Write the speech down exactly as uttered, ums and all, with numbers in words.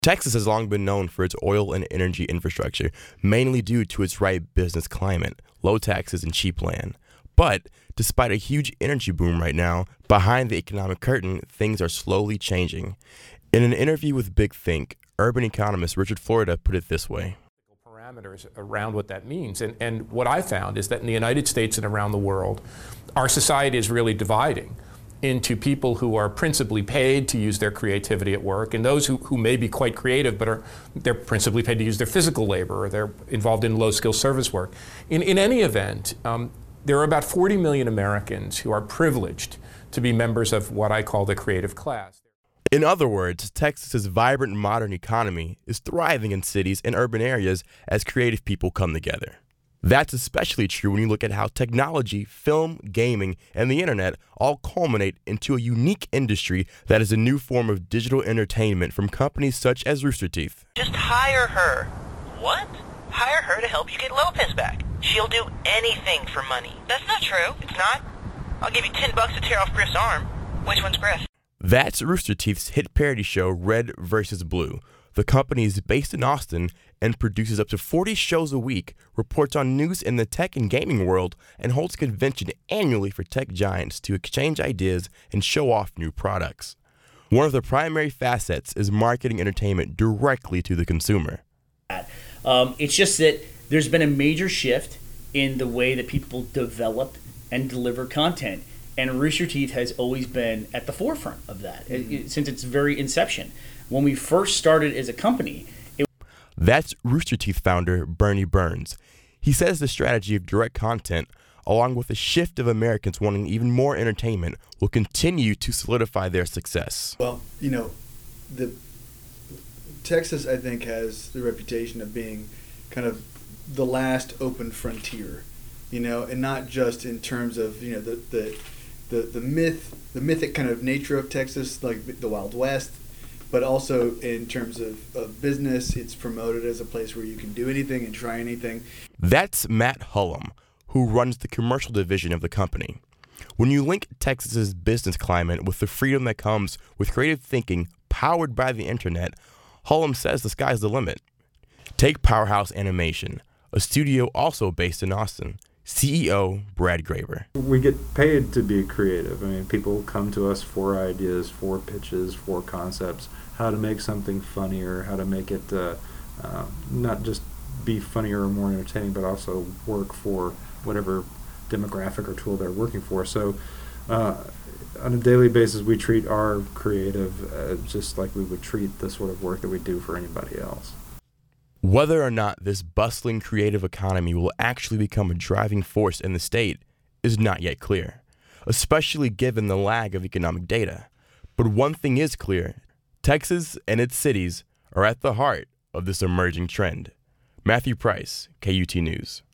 Texas has long been known for its oil and energy infrastructure, mainly due to its right business climate, low taxes, and cheap land. But despite a huge energy boom right now, behind the economic curtain, things are slowly changing. In an interview with Big Think, urban economist Richard Florida put it this way. Parameters around what that means. And, and what I found is that in the United States and around the world, our society is really dividing into people who are principally paid to use their creativity at work, and those who, who may be quite creative, but are they're principally paid to use their physical labor, or they're involved in low-skill service work. In, in any event, um, there are about forty million Americans who are privileged to be members of what I call the creative class. In other words, Texas's vibrant modern economy is thriving in cities and urban areas as creative people come together. That's especially true when you look at how technology, film, gaming, and the internet all culminate into a unique industry that is a new form of digital entertainment from companies such as Rooster Teeth. Just hire her. What? Hire her to help you get Lopez back. She'll do anything for money. That's not true. It's not. I'll give you ten bucks to tear off Griff's arm. Which one's Griff? That's Rooster Teeth's hit parody show Red versus. Blue. The company is based in Austin and produces up to forty shows a week, reports on news in the tech and gaming world, and holds a convention annually for tech giants to exchange ideas and show off new products. One of the primary facets is marketing entertainment directly to the consumer. Um, it's just that there's been a major shift in the way that people develop and deliver content, and Rooster Teeth has always been at the forefront of that mm-hmm. it, since its very inception. When we first started as a company, it That's Rooster Teeth founder Bernie Burns. He says the strategy of direct content, along with a shift of Americans wanting even more entertainment, will continue to solidify their success. Well, you know, the Texas, I think, has the reputation of being kind of the last open frontier, you know, and not just in terms of, you know, the the the, the myth, the mythic kind of nature of Texas, like the Wild West, but also in terms of, of business, it's promoted as a place where you can do anything and try anything. That's Matt Hullum, who runs the commercial division of the company. When you link Texas's business climate with the freedom that comes with creative thinking powered by the internet, Hullum says the sky's the limit. Take Powerhouse Animation, a studio also based in Austin. C E O Brad Graver. We get paid to be creative. I mean, people come to us for ideas, for pitches, for concepts, how to make something funnier, how to make it uh, uh, not just be funnier or more entertaining, but also work for whatever demographic or tool they're working for. So uh, on a daily basis, we treat our creative uh, just like we would treat the sort of work that we do for anybody else. Whether or not this bustling creative economy will actually become a driving force in the state is not yet clear, especially given the lag of economic data. But one thing is clear: Texas and its cities are at the heart of this emerging trend. Matthew Price, K U T News.